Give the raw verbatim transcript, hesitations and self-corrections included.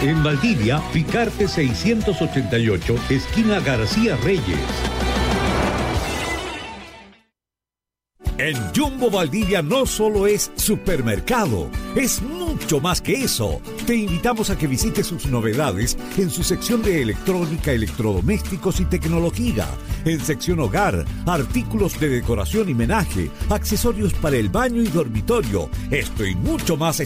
En Valdivia, Picarte seiscientos ochenta y ocho, esquina García Reyes. En Jumbo Valdivia no solo es supermercado, es mucho más que eso. Te invitamos a que visites sus novedades en su sección de electrónica, electrodomésticos y tecnología. En sección hogar, artículos de decoración y menaje, accesorios para el baño y dormitorio. Esto y mucho más